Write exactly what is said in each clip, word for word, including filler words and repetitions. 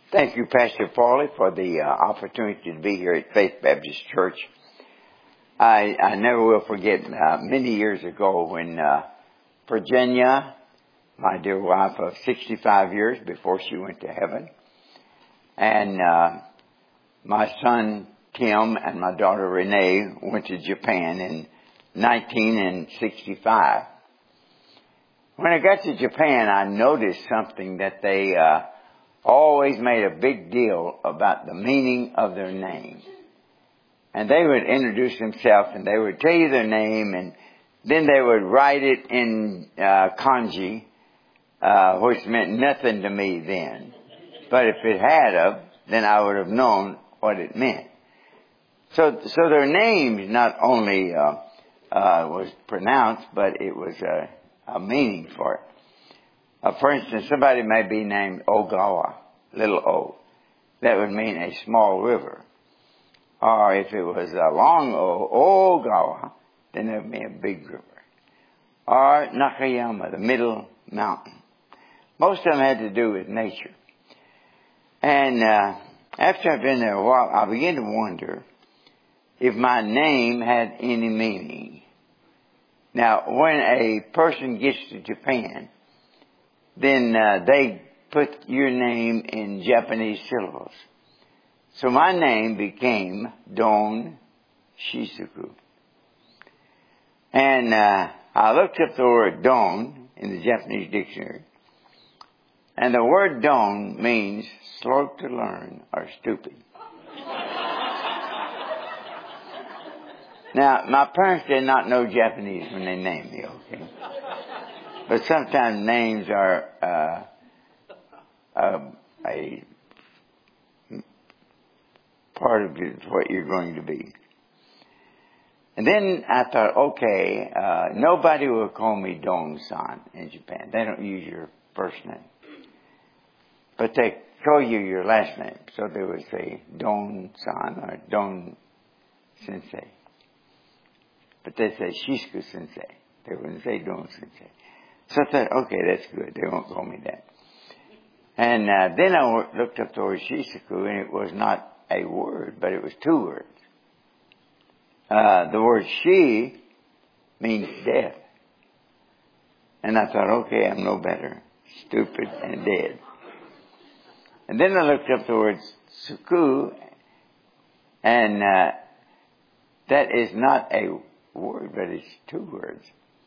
Thank you, Pastor Paulie, for the uh, opportunity to be here at Faith Baptist Church. I, I never will forget uh, many years ago when uh, Virginia, my dear wife of sixty-five years before she went to heaven, and uh, my son Tim and my daughter Renee went to Japan in nineteen sixty-five. When I got to Japan, I noticed something that they uh, always made a big deal about the meaning of their name. And they would introduce themselves and they would tell you their name, and then they would write it in uh, kanji, uh, which meant nothing to me then. But if it had of, then I would have known what it meant. So, so their names not only uh, uh, was pronounced, but it was a, a meaning for it. Uh, for instance, somebody may be named Ogawa, little O. That would mean a small river. Or if it was a long O, Ogawa, then it would mean a big river. Or Nakayama, the middle mountain. Most of them had to do with nature. And uh, after I've been there a while, I began to wonder if my name had any meaning. Now, when a person gets to Japan, then uh, they put your name in Japanese syllables. So my name became Don Shisaku. And uh, I looked up the word Don in the Japanese dictionary. And the word Don means slow to learn or stupid. Now, my parents did not know Japanese when they named me, okay? But sometimes names are uh, uh, a part of what you're going to be. And then I thought, okay, uh, nobody will call me Don-san in Japan. They don't use your first name. But they call you your last name. So they would say Don-san or Don-sensei. But they say Shisku-sensei. They wouldn't say Don-sensei. So I thought, okay, that's good. They won't call me that. And uh, then I looked up the word Shisaku, and it was not a word, but it was two words. Uh, the word Shi means death. And I thought, okay, I'm no better. Stupid and dead. And then I looked up the word Suku, and uh, that is not a word, but it's two words.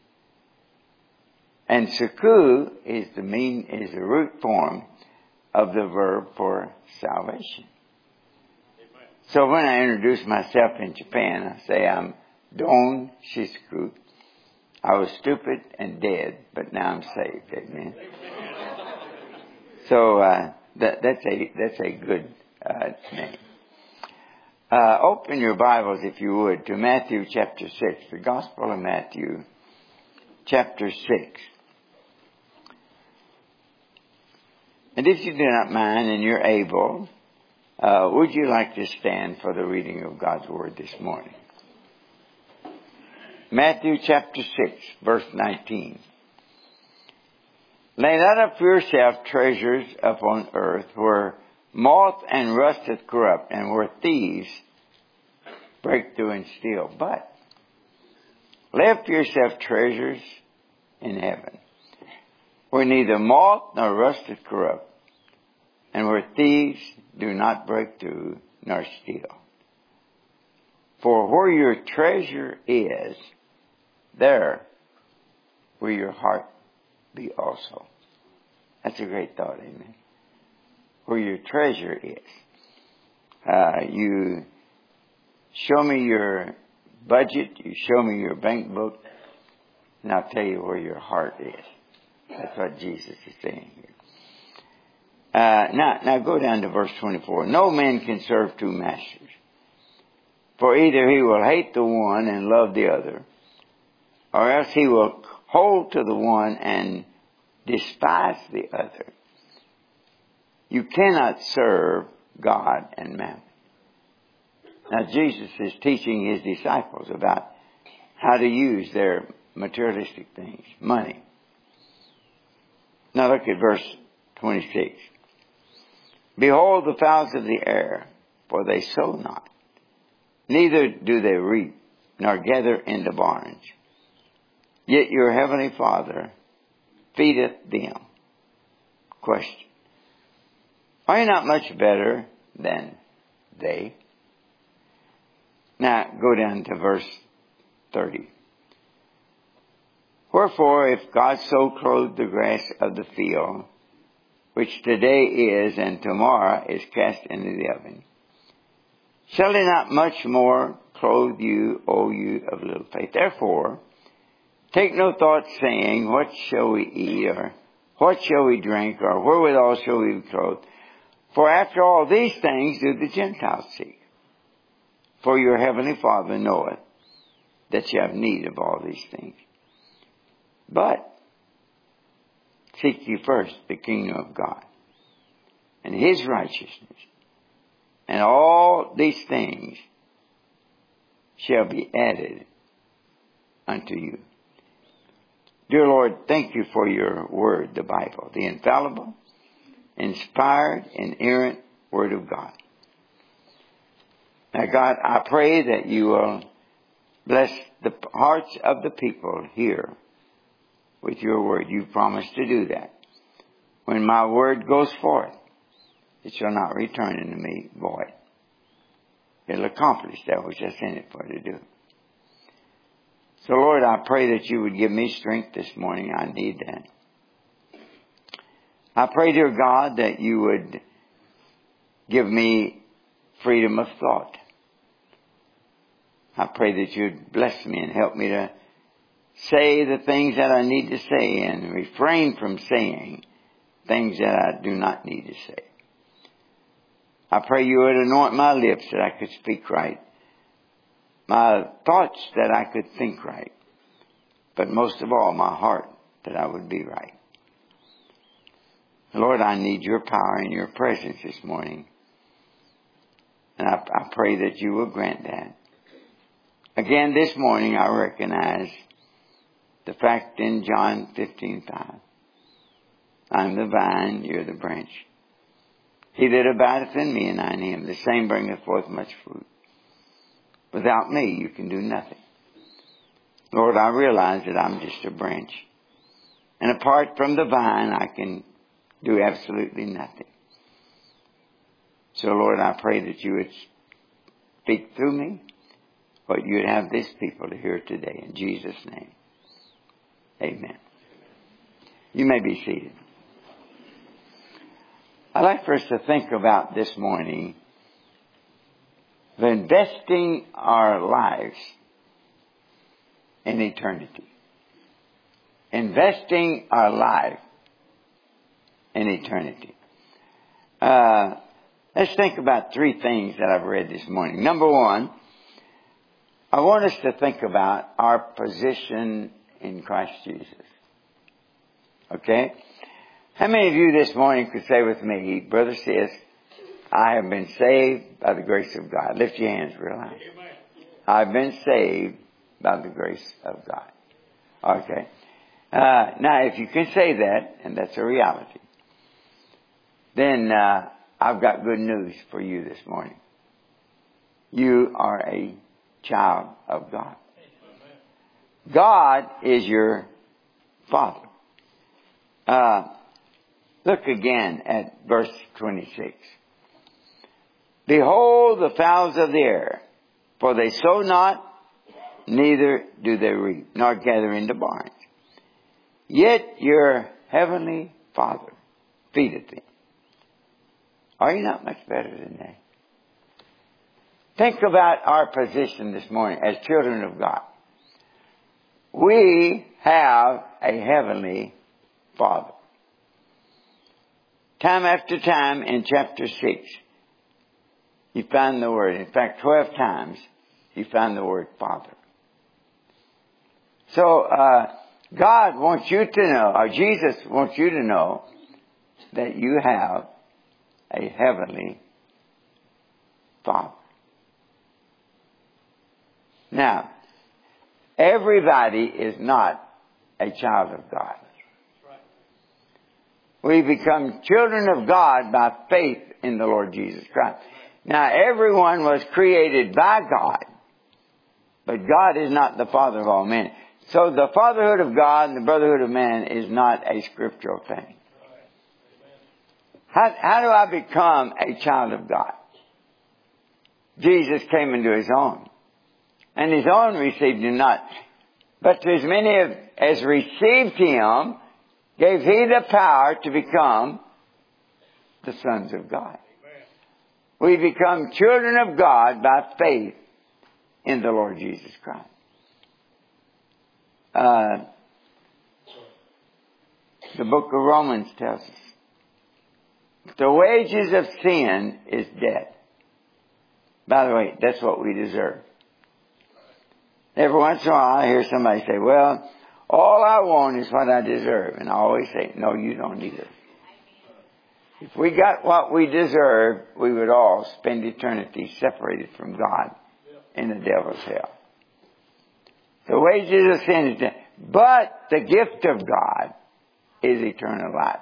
And Suku is the mean is the root form of the verb for salvation. Amen. So when I introduce myself in Japan, I say I'm Don Shisaku. I was stupid and dead, but now I'm saved. Amen. So uh, that, that's a that's a good uh, name. Uh, open your Bibles, if you would, to Matthew chapter six, the Gospel of Matthew, chapter six. And if you do not mind and you're able, uh, would you like to stand for the reading of God's Word this morning? Matthew chapter six, verse nineteen. Lay not up for yourself treasures upon earth, where moth and rust doth corrupt, and where thieves break through and steal. But lay up for yourself treasures in heaven, where neither moth nor rust doth corrupt, and where thieves do not break through nor steal. For where your treasure is, there will your heart be also. That's a great thought, amen. Where your treasure is. Uh, you show me your budget, you show me your bank book, and I'll tell you where your heart is. That's what Jesus is saying here. Uh, now, now go down to verse twenty-four. No man can serve two masters. For either he will hate the one and love the other, or else he will hold to the one and despise the other. You cannot serve God and mammon. Now, Jesus is teaching his disciples about how to use their materialistic things, money. Now look at verse twenty-six. Behold the fowls of the air, for they sow not, neither do they reap, nor gather into barns. Yet your heavenly Father feedeth them. Question. Are you not much better than they? Now go down to verse thirty. Wherefore, if God so clothe the grass of the field, which today is and tomorrow is cast into the oven, shall he not much more clothe you, O you of little faith? Therefore, take no thought, saying, what shall we eat, or what shall we drink, or wherewithal shall we be clothed? For after all these things do the Gentiles seek. For your heavenly Father knoweth that you have need of all these things. But seek ye first the kingdom of God and his righteousness, and all these things shall be added unto you. Dear Lord, thank you for your word, the Bible, the infallible, inspired, inerrant word of God. Now, God, I pray that you will bless the hearts of the people here with your word. You promised to do that. When my word goes forth, it shall not return unto me void. It'll accomplish that which I sent it for to do. So, Lord, I pray that you would give me strength this morning. I need that. I pray, dear God, that you would give me freedom of thought. I pray that you'd bless me and help me to say the things that I need to say and refrain from saying things that I do not need to say. I pray you would anoint my lips that I could speak right, my thoughts that I could think right, but most of all, my heart that I would be right. Lord, I need your power and your presence this morning, and I, I pray that you will grant that. Again, this morning I recognize the fact in John fifteen five. I'm the vine, you're the branch. He that abideth in me and I in him, the same bringeth forth much fruit. Without me, you can do nothing. Lord, I realize that I'm just a branch. And apart from the vine, I can do absolutely nothing. So, Lord, I pray that you would speak through me what you would have this people to hear today. In Jesus' name, amen. You may be seated. I'd like for us to think about this morning the investing our lives in eternity. Investing our life in eternity. Uh, let's think about three things that I've read this morning. Number one, I want us to think about our position in Christ Jesus. Okay? How many of you this morning could say with me, Brother Sis, I have been saved by the grace of God? Lift your hands real high. I've been saved by the grace of God. Okay. Uh, now, if you can say that, and that's a reality, then uh, I've got good news for you this morning. You are a child of God. God is your Father. Uh, look again at verse twenty-six. Behold the fowls of the air, for they sow not, neither do they reap, nor gather into barns. Yet your heavenly Father feedeth them. Are you not much better than they? Think about our position this morning as children of God. We have a heavenly Father. Time after time in chapter six, you find the word. In fact, twelve times you find the word Father. So, uh, God wants you to know, or Jesus wants you to know, that you have a heavenly Father. Now, everybody is not a child of God. We become children of God by faith in the Lord Jesus Christ. Now, everyone was created by God, but God is not the father of all men. So the fatherhood of God and the brotherhood of man is not a scriptural thing. How, how do I become a child of God? Jesus came into his own, and his own received him not. But to as many as received him, gave he the power to become the sons of God. We become children of God by faith in the Lord Jesus Christ. Uh, the book of Romans tells us the wages of sin is death. By the way, that's what we deserve. Every once in a while I hear somebody say, well, all I want is what I deserve. And I always say, no, you don't either. If we got what we deserve, we would all spend eternity separated from God in the devil's hell. The wages of sin is death. But the gift of God is eternal life.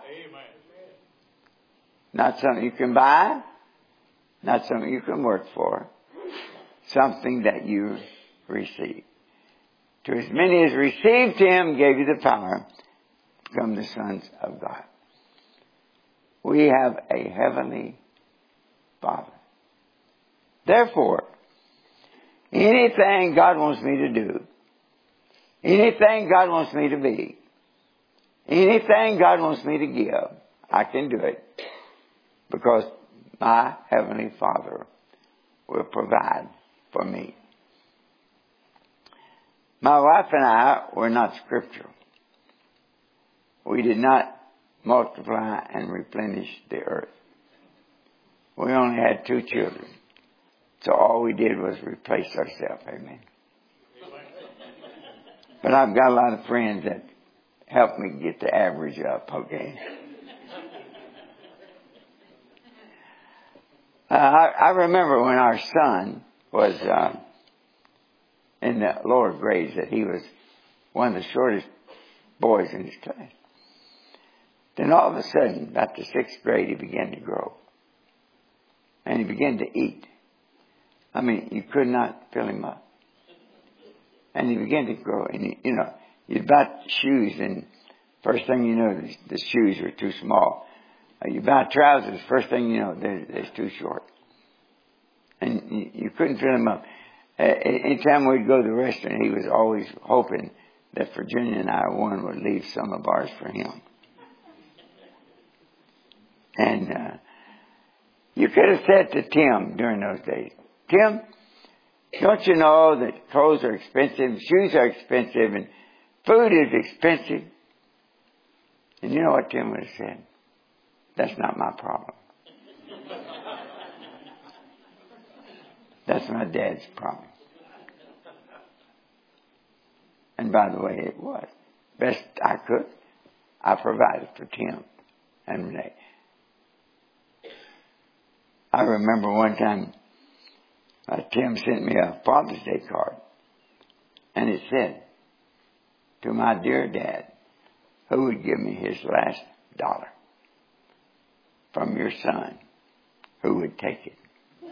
Not something you can buy. Not something you can work for. Something that you receive. To as many as received him, gave you the power to become the sons of God. We have a heavenly Father. Therefore, anything God wants me to do, anything God wants me to be, anything God wants me to give, I can do it because my heavenly Father will provide for me. My wife and I were not scriptural. We did not multiply and replenish the earth. We only had two children. So all we did was replace ourselves. Amen. But I've got a lot of friends that helped me get the average up. Okay. Uh, I, I remember when our son was uh, in the lower grades that he was one of the shortest boys in his class. Then all of a sudden, about the sixth grade, he began to grow. And he began to eat. I mean, you could not fill him up. And he began to grow. And, he, you know, you bought shoes, and first thing you know, the, the shoes were too small. Uh, you buy trousers, first thing you know, they're, they're too short. And you, you couldn't fill him up. Uh, anytime we'd go to the restaurant, he was always hoping that Virginia and I, one, would leave some of ours for him. And uh, you could have said to Tim during those days, Tim, don't you know that clothes are expensive, shoes are expensive, and food is expensive? And you know what Tim would have said? That's not my problem. That's my dad's problem. And by the way, it was. Best I could, I provided for Tim and Renee. I remember one time uh, Tim sent me a Father's Day card. And it said, to my dear dad, who would give me his last dollar? From your son, who would take it?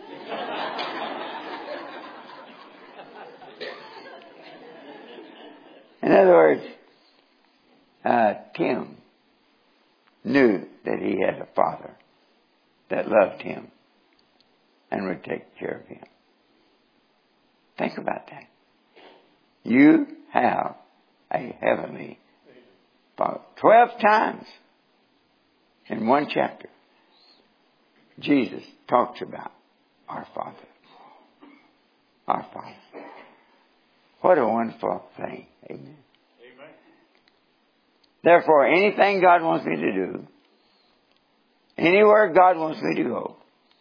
In other words, uh, Tim knew that he had a father that loved him and would take care of him. Think about that. You have a heavenly Father. Twelve times in one chapter, Jesus talks about our Father. Our Father. What a wonderful thing. Amen. Amen. Therefore, anything God wants me to do, anywhere God wants me to go,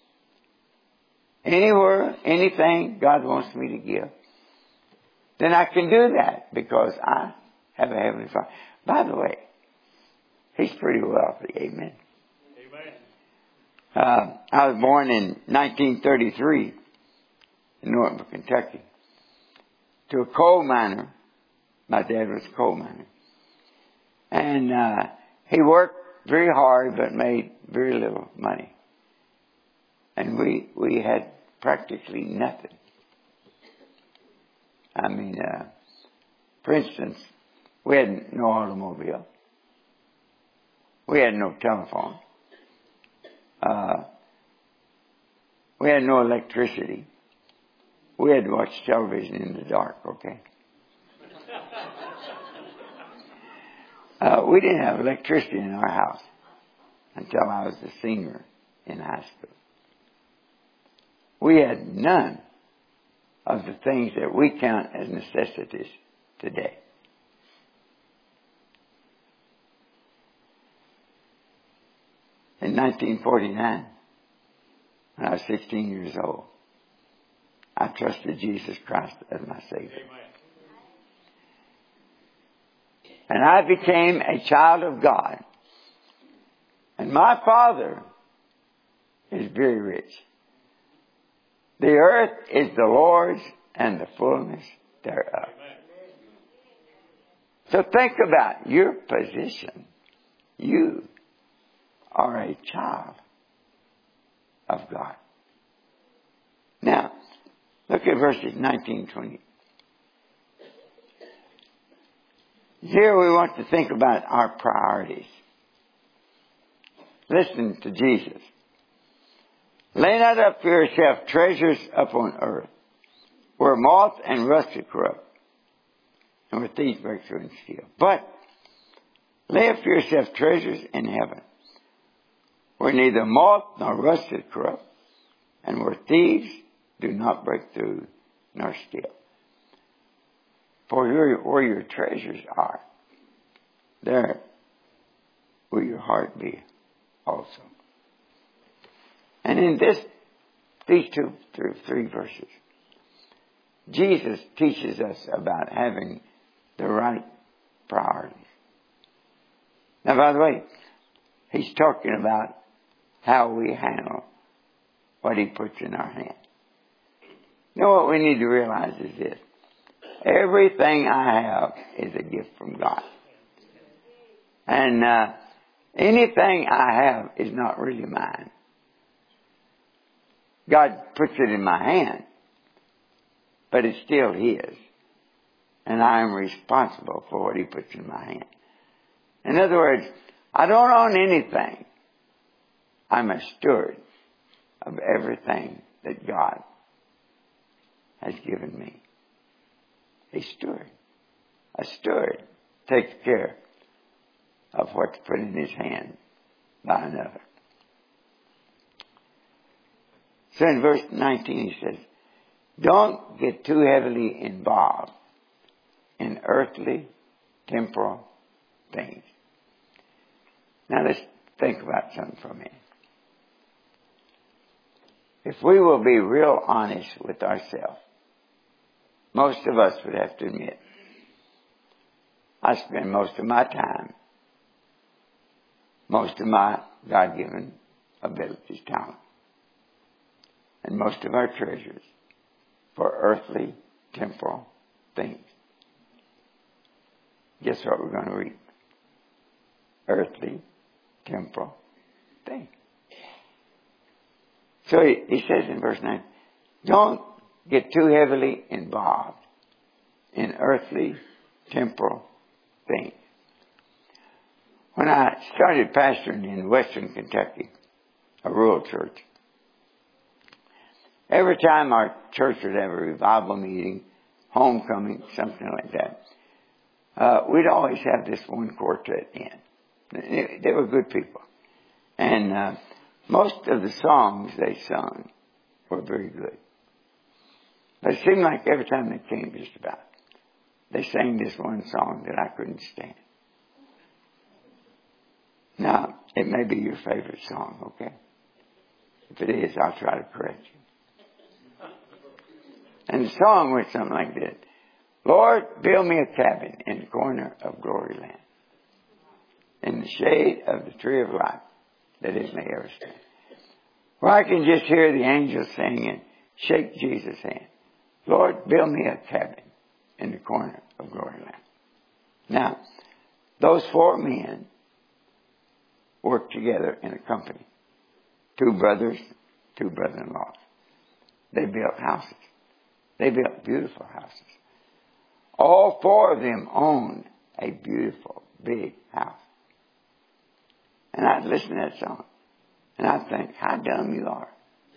anywhere, anything God wants me to give, then I can do that because I have a heavenly Father. By the way, He's pretty wealthy. Amen. Amen. Uh, I was born in nineteen thirty-three in Norton, Kentucky, to a coal miner. My dad was a coal miner. And uh, he worked very hard but made very little money. And we, we had practically nothing. I mean, uh, for instance, we had no automobile. We had no telephone. Uh, we had no electricity. We had to watch television in the dark, okay? Uh, we didn't have electricity in our house until I was a senior in high school. We had none of the things that we count as necessities today. In nineteen forty-nine, when I was sixteen years old, I trusted Jesus Christ as my Savior. And I became a child of God. And my Father is very rich. The earth is the Lord's and the fullness thereof. So think about your position. You are a child of God. Now, look at verses nineteen and twenty. Here we want to think about our priorities. Listen to Jesus. Lay not up for yourself treasures upon earth, where moth and rust corrupt, and where thieves break through and steal. But lay up for yourself treasures in heaven, where neither moth nor rust corrupt, and where thieves do not break through nor steal. For your, where your treasures are, there will your heart be also. And in this, these two through three verses, Jesus teaches us about having the right priorities. Now, by the way, he's talking about how we handle what he puts in our hand. You know what we need to realize is this. Everything I have is a gift from God. And uh, anything I have is not really mine. God puts it in my hand, but it's still His. And I am responsible for what He puts in my hand. In other words, I don't own anything. I'm a steward of everything that God has given me. A steward. A steward takes care of what's put in his hand by another. So in verse nineteen he says, don't get too heavily involved in earthly, temporal things. Now let's think about something for a minute. If we will be real honest with ourselves, most of us would have to admit, I spend most of my time, most of my God-given abilities, talent, and most of our treasures for earthly, temporal things. Guess what we're going to reap? Earthly, temporal things. So he, he says in verse nine, don't get too heavily involved in earthly, temporal things. When I started pastoring in Western Kentucky, a rural church, every time our church would have a revival meeting, homecoming, something like that, uh, we'd always have this one quartet in. They, they were good people. And uh, most of the songs they sung were very good. But it seemed like every time they came just about, they sang this one song that I couldn't stand. Now, it may be your favorite song, okay? If it is, I'll try to correct you. And the song went something like this. Lord, build me a cabin in the corner of Glory Land, in the shade of the tree of life, that it may ever stand. Where I can just hear the angels sing and shake Jesus' hand. Lord, build me a cabin in the corner of Glory Land. Now, those four men worked together in a company. Two brothers, two brother-in-laws. They built houses. They built beautiful houses. All four of them owned a beautiful, big house. And I'd listen to that song. And I'd think, how dumb you are.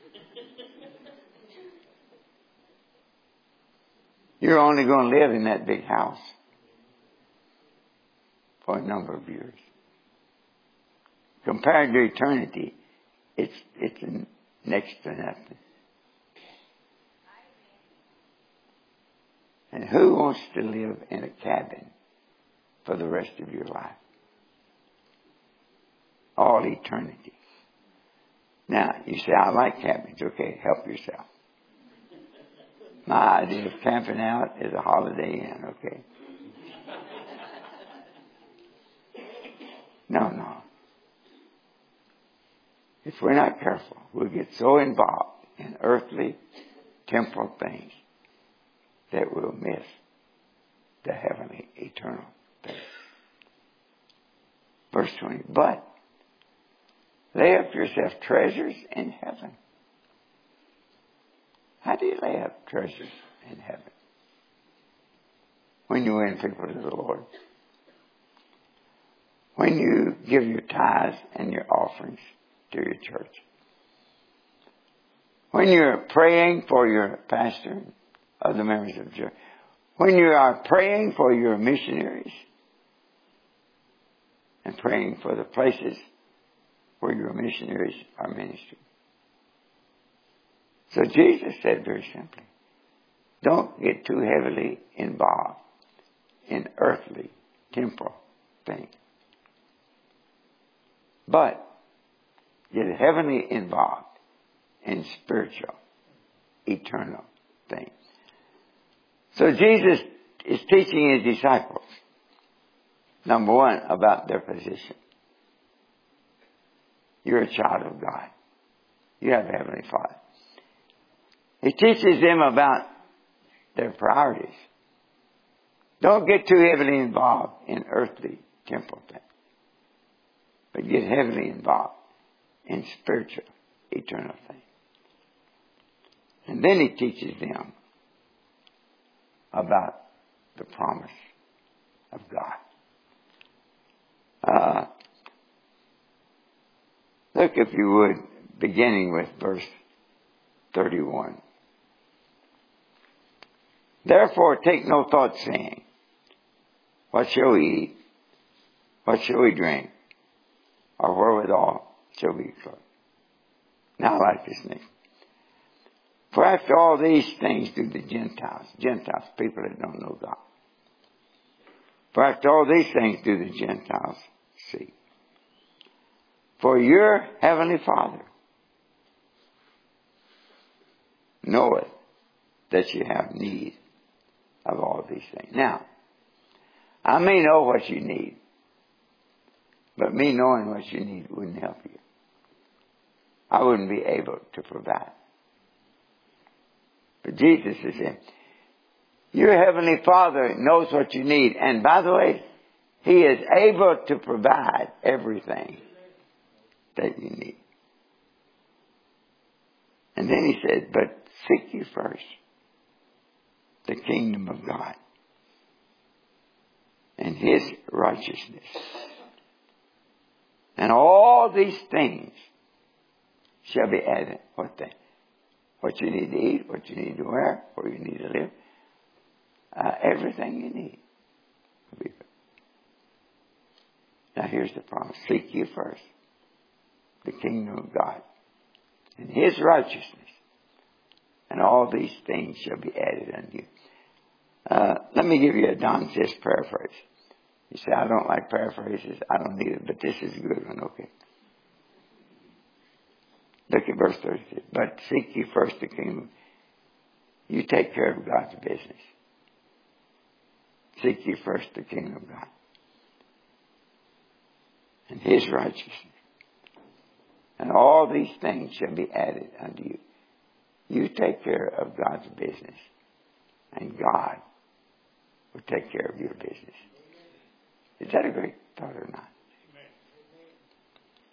You're only going to live in that big house for a number of years. Compared to eternity, it's, it's next to nothing. And who wants to live in a cabin for the rest of your life? All eternity. Now, you say, I like cabins. Okay, help yourself. My idea of camping out is a Holiday Inn, okay? No, no. If we're not careful, we'll get so involved in earthly, temporal things that we'll miss the heavenly, eternal things. Verse twenty, but lay up for yourself treasures in heaven. How do you lay up treasures in heaven? When you win people to the Lord. When you give your tithes and your offerings to your church. When you're praying for your pastor, other members of the church. When you are praying for your missionaries. And praying for the places where your missionaries are ministering. So Jesus said very simply, don't get too heavily involved in earthly, temporal things. But get heavenly involved in spiritual, eternal things. So Jesus is teaching his disciples, number one, about their position. You're a child of God. You have a heavenly Father. He teaches them about their priorities. Don't get too heavily involved in earthly, temporal things. But get heavily involved in spiritual, eternal things. And then he teaches them about the promise of God. Uh, look, if you would, beginning with verse thirty-one. Therefore take no thought, saying, what shall we eat? What shall we drink? Or wherewithal shall we clothe? Now I like this next. For after all these things do the Gentiles, Gentiles, people that don't know God. For after all these things do the Gentiles seek. For your heavenly Father knoweth that you have need of all these things. Now, I may know what you need, but me knowing what you need wouldn't help you. I wouldn't be able to provide. But Jesus is saying, your heavenly Father knows what you need. And by the way, he is able to provide everything that you need. And then he said, but seek ye first the kingdom of God and his righteousness. And all these things shall be added. What thing? What you need to eat, what you need to wear, where you need to live. Uh, everything you need. Now here's the promise. Seek ye first the kingdom of God and his righteousness. And all these things shall be added unto you. Uh, let me give you a Don Sis paraphrase. You say, I don't like paraphrases. I don't need it, but this is a good one. Okay. Look at verse thirty-six. But seek ye first the kingdom. You take care of God's business. Seek ye first the kingdom of God and his righteousness. And all these things shall be added unto you. You take care of God's business, and God will take care of your business. Is that a great thought or not?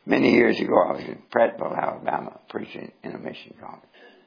Many years ago, I was in Prattville, Alabama, preaching in a mission conference.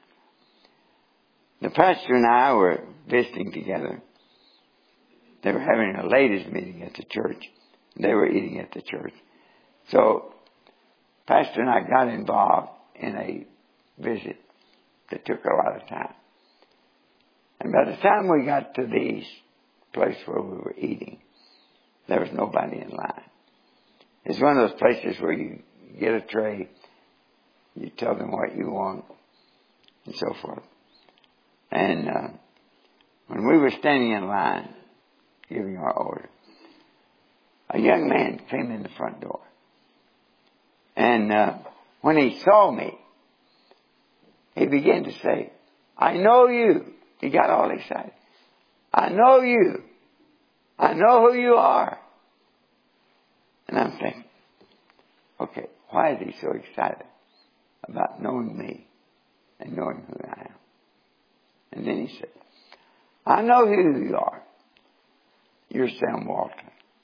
The pastor and I were visiting together. They were having a ladies' meeting at the church. They were eating at the church. So, pastor and I got involved in a visit that took a lot of time. And by the time we got to the place where we were eating, there was nobody in line. It's one of those places where you get a tray, you tell them what you want, and so forth. And uh, when we were standing in line, giving our order, a young man came in the front door. And uh, when he saw me, he began to say, I know you. He got all excited. I know you. I know who you are. And I'm thinking, okay, why is he so excited about knowing me and knowing who I am? And then he said, I know who you are. You're Sam Walton.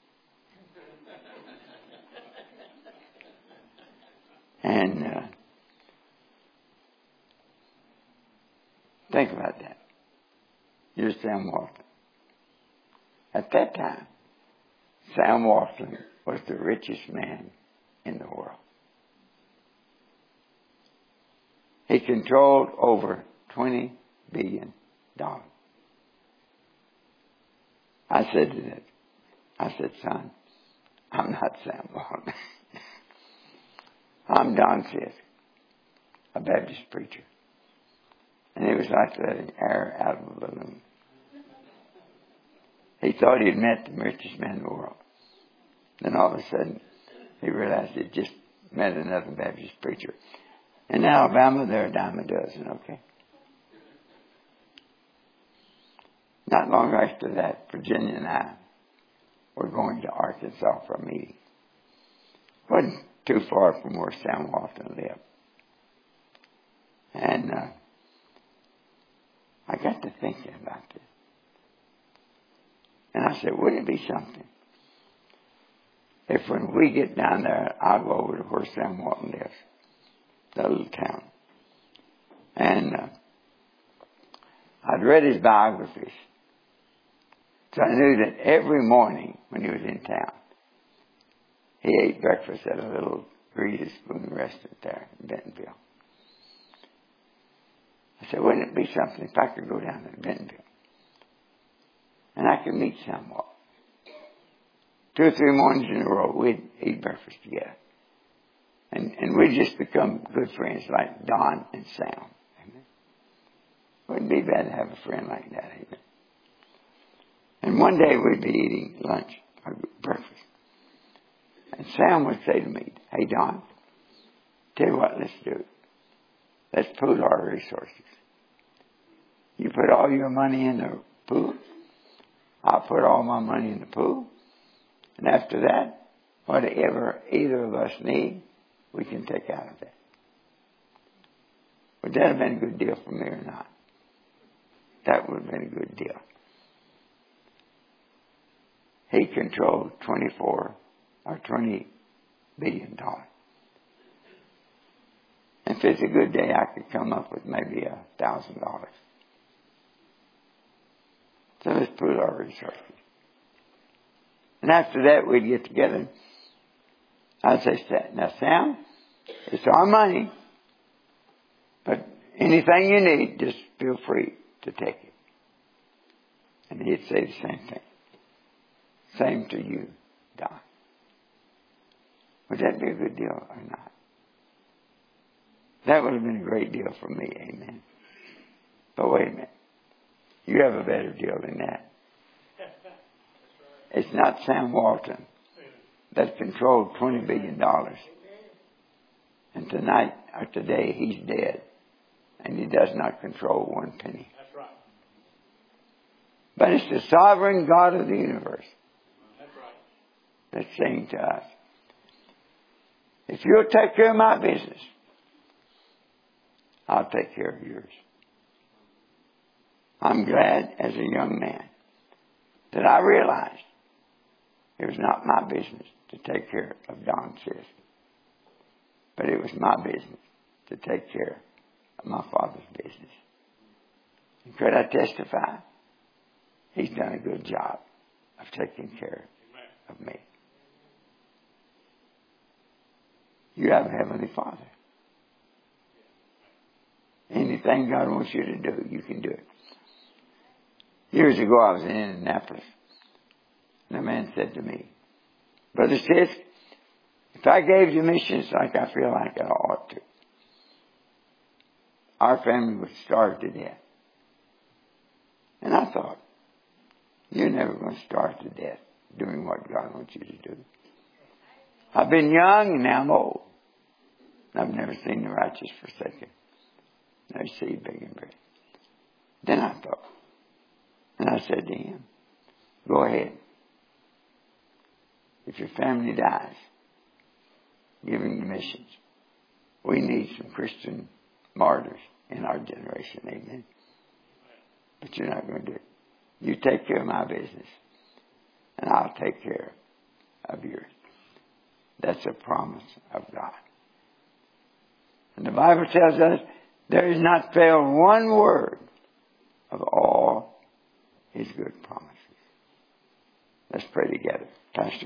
And uh, think about that. You're Sam Walton. At that time, Sam Walton was the richest man in the world. He controlled over twenty billion dollars. I said to him, I said, son, I'm not Sam Walton. I'm Don Fisk, a Baptist preacher. And it was like letting air out of a balloon. He thought he'd met the richest man in the world. Then all of a sudden, he realized he'd just met another Baptist preacher. In Alabama, they're a dime a dozen, okay? Not long after that, Virginia and I were going to Arkansas for a meeting. Wasn't too far from where Sam Walton lived. And uh, I got to thinking about this. And I said, wouldn't it be something if when we get down there, I'll go over to where Sam Walton lives, that little town. And uh, I'd read his biographies. So I knew that every morning when he was in town, he ate breakfast at a little Rita's Spoon restaurant there in Bentonville. I said, wouldn't it be something if I could go down to Bentonville and I could meet Sam Walton? Two or three mornings in a row, we'd eat breakfast together. And, and we'd just become good friends like Don and Sam. Amen. Wouldn't be bad to have a friend like that, amen. And one day we'd be eating lunch or breakfast. And Sam would say to me, hey, Don, tell you what, let's do. Let's pool our resources. You put all your money in the pool. I'll put all my money in the pool. And after that, whatever either of us need, we can take out of that. Would that have been a good deal for me or not? That would have been a good deal. He controlled twenty-four or twenty billion dollars. If it's a good day, I could come up with maybe a thousand dollars. So let's pool our resources. And after that, we'd get together. I'd say, now Sam, it's our money, but anything you need, just feel free to take it. And he'd say the same thing. Same to you, Don. Would that be a good deal or not? That would have been a great deal for me, amen. But wait a minute. You have a better deal than that. It's not Sam Walton that controlled twenty billion dollars. And tonight or today he's dead. And he does not control one penny. That's right. But it's the sovereign God of the universe. That's right. That's saying to us, if you'll take care of my business, I'll take care of yours. I'm glad as a young man that I realized it was not my business to take care of Don Fisk. But it was my business to take care of my Father's business. And could I testify? He's done a good job of taking care of me. You have a Heavenly Father. Anything God wants you to do, you can do it. Years ago, I was in Indianapolis, and a man said to me, Brother Sis, if I gave to missions like I feel like I ought to, our family would starve to death. And I thought, you're never going to starve to death doing what God wants you to do. I've been young and now I'm old. I've never seen the righteous forsaken, no seed begging bread. Then I thought, and I said to him, go ahead. If your family dies, giving to missions, we need some Christian martyrs in our generation. Amen. But you're not going to do it. You take care of my business, and I'll take care of yours. That's a promise of God. And the Bible tells us there is not failed one word of all His good promises. Let's pray together. Pastor.